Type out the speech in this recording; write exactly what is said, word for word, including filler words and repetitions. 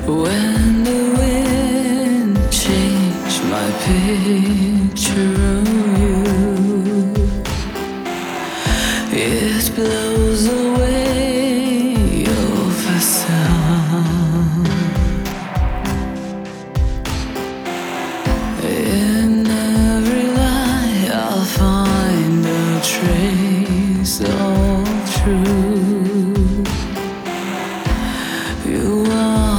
When the wind changed my picture of you, it blows away